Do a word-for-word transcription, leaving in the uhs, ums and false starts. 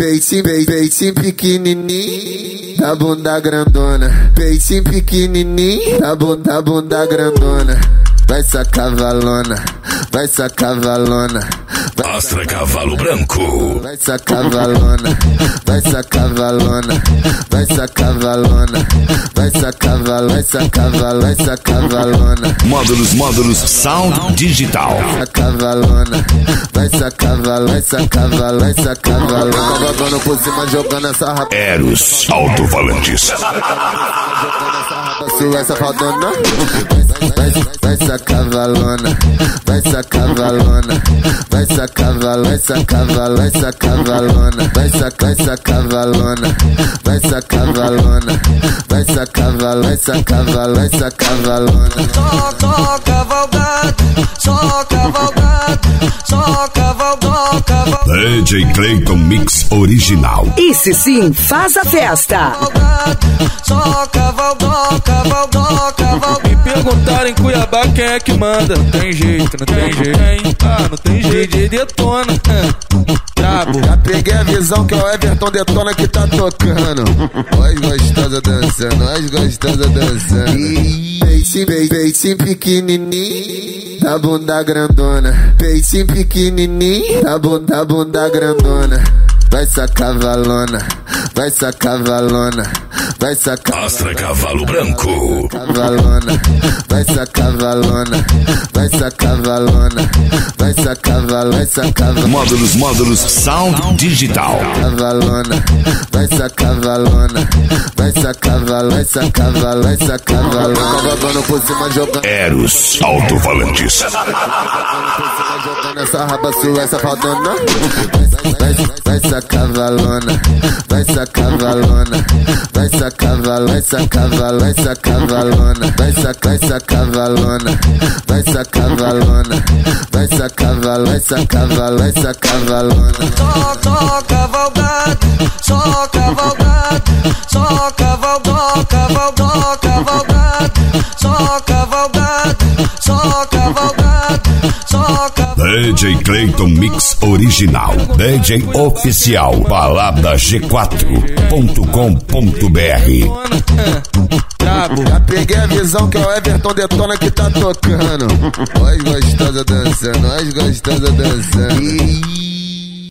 Peitinho, peitinho pequenininho, da bunda grandona. Peitinho pequenininho, da bunda, bunda grandona. Vai sacar valona, vai sacar valona. Astra Cavalo Branco. Vai sacar valona, vai sacar valona, vai sacar valona, vai sacar valona, vai sacar valona, vai sacar valona. Módulos, módulos, sound digital. Sacar valona, vai sacar valona, vai sacar valona, vai sacar valona. Jogando por cima, jogando essa rapa. Eros Alto-Falantes. Sua safadona, vai, vai, vai sacar valona, vai sacar valona, vai sacar valona, vai sacar valona, vai sacar valona, vai sacar, vai sacar valona, vai sacar valona, vai sacar valona, vai sacar valona, vai sacar valona. Só, só cavalgada, só cavalgada, só cavalgada, cavalgada. D J Clayton Mix Original. Esse sim faz a festa. Só cavalgada, cavalgada, cavalgada. Me perguntaram em Cuiabá quem é que manda. Não tem jeito, não tem jeito, hein? Ah, não tem jeito. D J Detona, brabo. Já peguei a visão que é o Everton Detona que tá tocando. Nós gostosa dançando, nós gostosa dançando. Peitinho, peitinho pequenininho, da bunda grandona. Peitinho pequenininho, da bunda, bunda grandona. Vai sacar valona, vai sacar valona, vai sacar Astra Cavalo Branco. valona, vai sacar valona, vai sacar valona, vai sacar valona, vai sacar valona. Módulos, módulos, sound digital. Valona, vai sacar valona, vai sacar valona, vai sacar valona, vai sacar valona. Jogando por cima, jogando Eros Alto-Falantes. jogando essa raba sua, essa faldona. Vai, vai, vai sacar valona, vai sacar valona, vai sacar valona, vai sacar valona, vai sacar valona, vai sacar, vai sacar valona, vai sacar valona, vai sacar valona, vai sacar valona, vai sacar valona. Só, só cavalgada, só cavalgada, só cavalgada, cavalgada, cavalgada, só cavalgada, só cavalgada, só cavalgada. D J Clayton Mix Original. D J Oficial. Balada G quatro ponto com ponto B R. Brabo. Já peguei a visão que é o Everton Detona que tá tocando. Nós gostosa dançando, nós gostosa dançando.